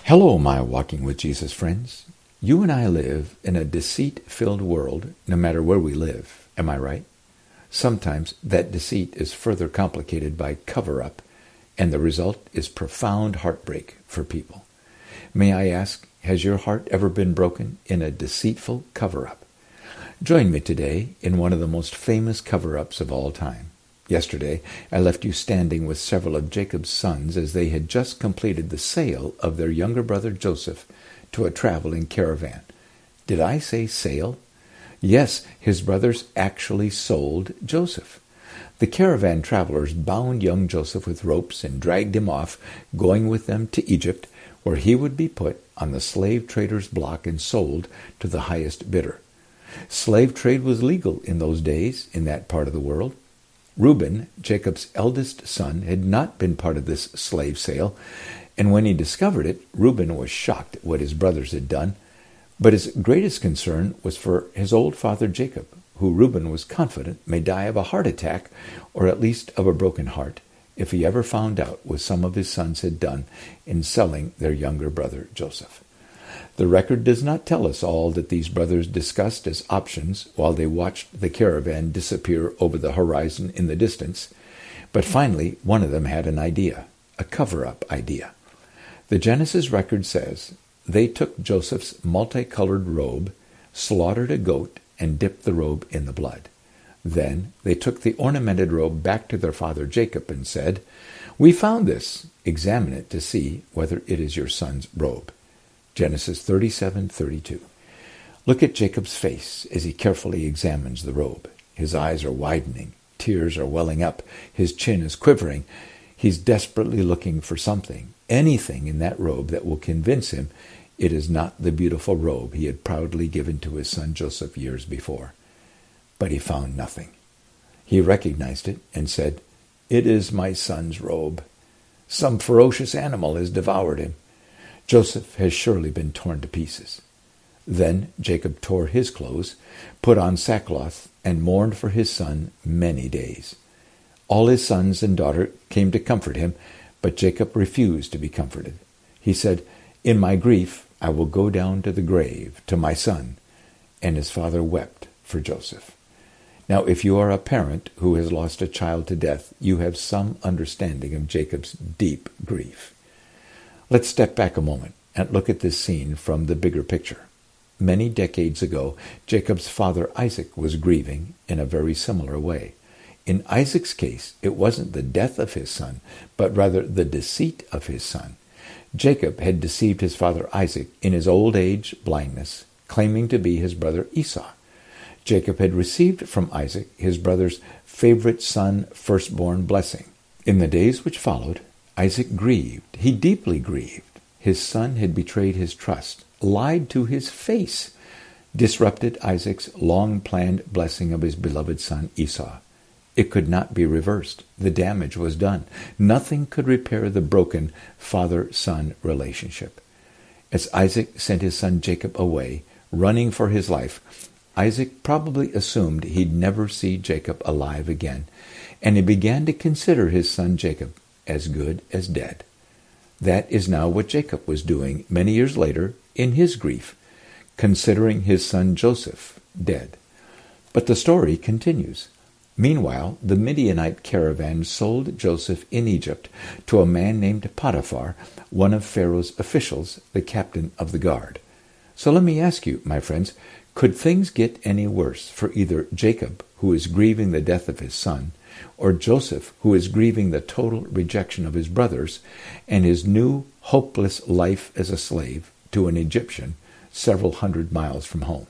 Hello, my Walking with Jesus friends. You and I live in a deceit-filled world, no matter where we live. Am I right? Sometimes that deceit is further complicated by cover-up, and the result is profound heartbreak for people. May I ask, has your heart ever been broken in a deceitful cover-up? Join me today in one of the most famous cover-ups of all time. Yesterday, I left you standing with several of Jacob's sons as they had just completed the sale of their younger brother Joseph to a traveling caravan. Did I say sale? Yes, his brothers actually sold Joseph. The caravan travelers bound young Joseph with ropes and dragged him off, going with them to Egypt, where he would be put on the slave trader's block and sold to the highest bidder. Slave trade was legal in those days in that part of the world. Reuben, Jacob's eldest son, had not been part of this slave sale, and when he discovered it, Reuben was shocked at what his brothers had done. But his greatest concern was for his old father Jacob, who Reuben was confident may die of a heart attack, or at least of a broken heart, if he ever found out what some of his sons had done in selling their younger brother Joseph. The record does not tell us all that these brothers discussed as options while they watched the caravan disappear over the horizon in the distance, but finally one of them had an idea, a cover-up idea. The Genesis record says, they took Joseph's multicolored robe, slaughtered a goat, and dipped the robe in the blood. Then they took the ornamented robe back to their father Jacob and said, "We found this. Examine it to see whether it is your son's robe." Genesis 37:32. Look at Jacob's face as he carefully examines the robe. His eyes are widening. Tears are welling up. His chin is quivering. He's desperately looking for something, anything in that robe that will convince him it is not the beautiful robe he had proudly given to his son Joseph years before. But he found nothing. He recognized it and said, "It is my son's robe. Some ferocious animal has devoured him. Joseph has surely been torn to pieces." Then Jacob tore his clothes, put on sackcloth, and mourned for his son many days. All his sons and daughter came to comfort him, but Jacob refused to be comforted. He said, "In my grief I will go down to the grave, to my son." And his father wept for Joseph. Now, if you are a parent who has lost a child to death, you have some understanding of Jacob's deep grief. Let's step back a moment and look at this scene from the bigger picture. Many decades ago, Jacob's father Isaac was grieving in a very similar way. In Isaac's case, it wasn't the death of his son, but rather the deceit of his son. Jacob had deceived his father Isaac in his old age blindness, claiming to be his brother Esau. Jacob had received from Isaac his brother's favorite son firstborn blessing. In the days which followed, Isaac grieved. He deeply grieved. His son had betrayed his trust, lied to his face, disrupted Isaac's long-planned blessing of his beloved son Esau. It could not be reversed. The damage was done. Nothing could repair the broken father-son relationship. As Isaac sent his son Jacob away, running for his life, Isaac probably assumed he'd never see Jacob alive again, and he began to consider his son Jacob as good as dead. That is now what Jacob was doing many years later in his grief, considering his son Joseph dead. But the story continues. Meanwhile, the Midianite caravan sold Joseph in Egypt to a man named Potiphar, one of Pharaoh's officials, the captain of the guard. So let me ask you, my friends, could things get any worse for either Jacob, who is grieving the death of his son, or Joseph, who is grieving the total rejection of his brothers and his new hopeless life as a slave to an Egyptian several hundred miles from home?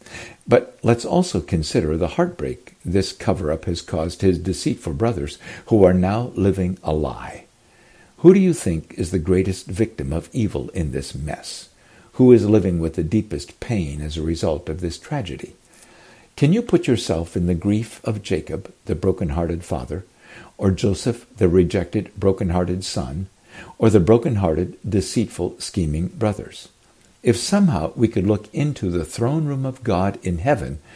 But let's also consider the heartbreak this cover-up has caused his deceitful brothers, who are now living a lie. Who do you think is the greatest victim of evil in this mess? Who is living with the deepest pain as a result of this tragedy? Can you put yourself in the grief of Jacob, the broken-hearted father, or Joseph, the rejected, broken-hearted son, or the broken-hearted, deceitful, scheming brothers? If somehow we could look into the throne room of God in heaven,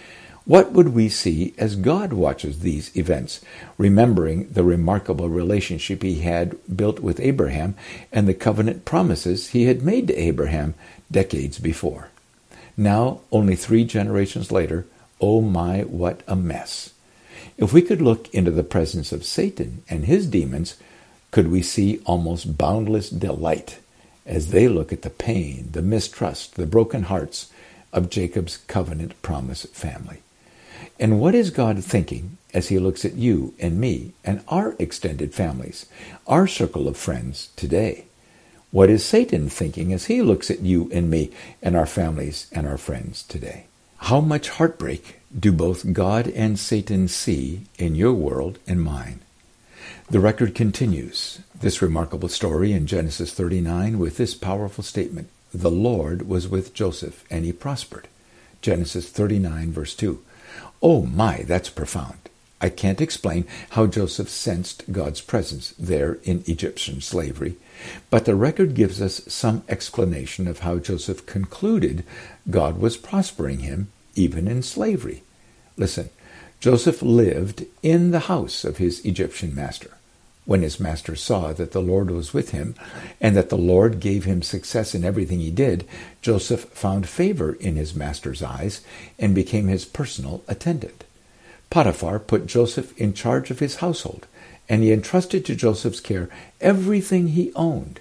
What would we see as God watches these events, remembering the remarkable relationship he had built with Abraham and the covenant promises he had made to Abraham decades before? Now, only 3 generations later, oh my, what a mess. If we could look into the presence of Satan and his demons, could we see almost boundless delight as they look at the pain, the mistrust, the broken hearts of Jacob's covenant promise family? And what is God thinking as he looks at you and me and our extended families, our circle of friends today? What is Satan thinking as he looks at you and me and our families and our friends today? How much heartbreak do both God and Satan see in your world and mine? The record continues this remarkable story in Genesis 39 with this powerful statement: the Lord was with Joseph and he prospered. Genesis 39 verse 2. Oh my, that's profound. I can't explain how Joseph sensed God's presence there in Egyptian slavery, but the record gives us some explanation of how Joseph concluded God was prospering him even in slavery. Listen, Joseph lived in the house of his Egyptian master. When his master saw that the Lord was with him and that the Lord gave him success in everything he did, Joseph found favor in his master's eyes and became his personal attendant. Potiphar put Joseph in charge of his household, and he entrusted to Joseph's care everything he owned.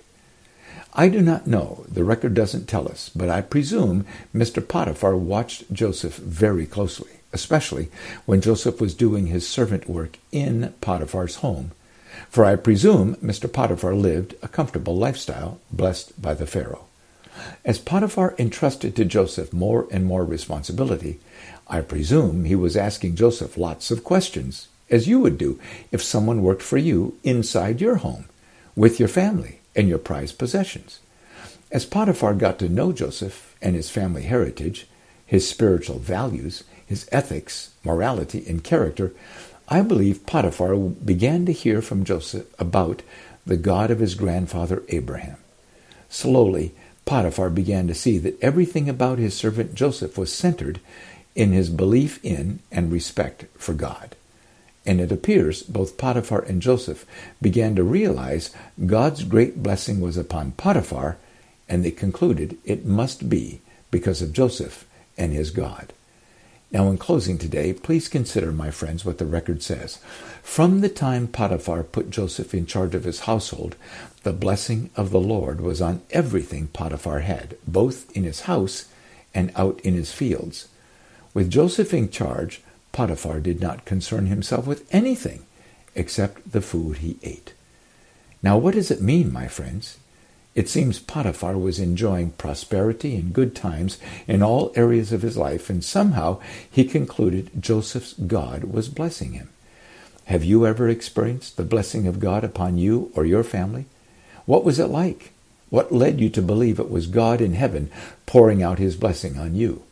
I do not know, the record doesn't tell us, but I presume Mr. Potiphar watched Joseph very closely, especially when Joseph was doing his servant work in Potiphar's home. For I presume Mr. Potiphar lived a comfortable lifestyle, blessed by the Pharaoh. As Potiphar entrusted to Joseph more and more responsibility, I presume he was asking Joseph lots of questions, as you would do if someone worked for you inside your home, with your family and your prized possessions. As Potiphar got to know Joseph and his family heritage, his spiritual values, his ethics, morality, and character, I believe Potiphar began to hear from Joseph about the God of his grandfather Abraham. Slowly, Potiphar began to see that everything about his servant Joseph was centered in his belief in and respect for God. And it appears both Potiphar and Joseph began to realize God's great blessing was upon Potiphar, and they concluded it must be because of Joseph and his God. Now, in closing today, please consider, my friends, what the record says. From the time Potiphar put Joseph in charge of his household, the blessing of the Lord was on everything Potiphar had, both in his house and out in his fields. With Joseph in charge, Potiphar did not concern himself with anything except the food he ate. Now, what does it mean, my friends? It seems Potiphar was enjoying prosperity and good times in all areas of his life, and somehow he concluded Joseph's God was blessing him. Have you ever experienced the blessing of God upon you or your family? What was it like? What led you to believe it was God in heaven pouring out his blessing on you?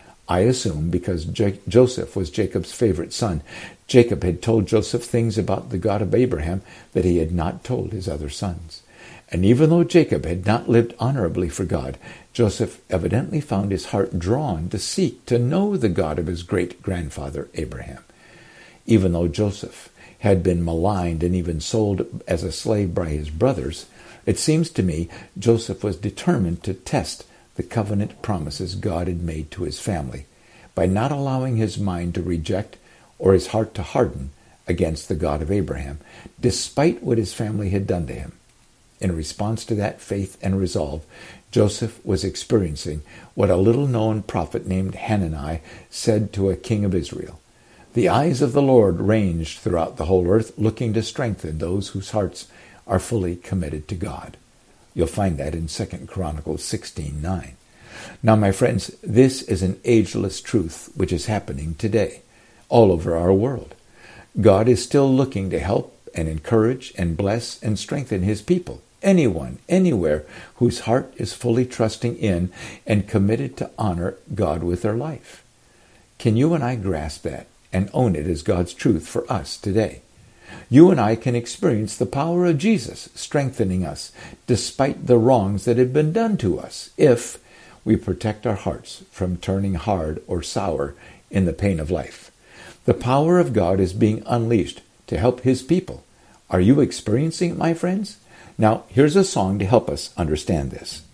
I assume because Joseph was Jacob's favorite son, Jacob had told Joseph things about the God of Abraham that he had not told his other sons. And even though Jacob had not lived honorably for God, Joseph evidently found his heart drawn to seek to know the God of his great-grandfather Abraham. Even though Joseph had been maligned and even sold as a slave by his brothers, it seems to me Joseph was determined to test the covenant promises God had made to his family by not allowing his mind to reject or his heart to harden against the God of Abraham, despite what his family had done to him. In response to that faith and resolve, Joseph was experiencing what a little-known prophet named Hanani said to a king of Israel. The eyes of the Lord ranged throughout the whole earth, looking to strengthen those whose hearts are fully committed to God. You'll find that in 2 Chronicles 16:9. Now, my friends, this is an ageless truth which is happening today, all over our world. God is still looking to help and encourage and bless and strengthen his people. Anyone, anywhere, whose heart is fully trusting in and committed to honor God with their life. Can you and I grasp that and own it as God's truth for us today? You and I can experience the power of Jesus strengthening us despite the wrongs that have been done to us if we protect our hearts from turning hard or sour in the pain of life. The power of God is being unleashed to help his people. Are you experiencing it, my friends? Now, here's a song to help us understand this.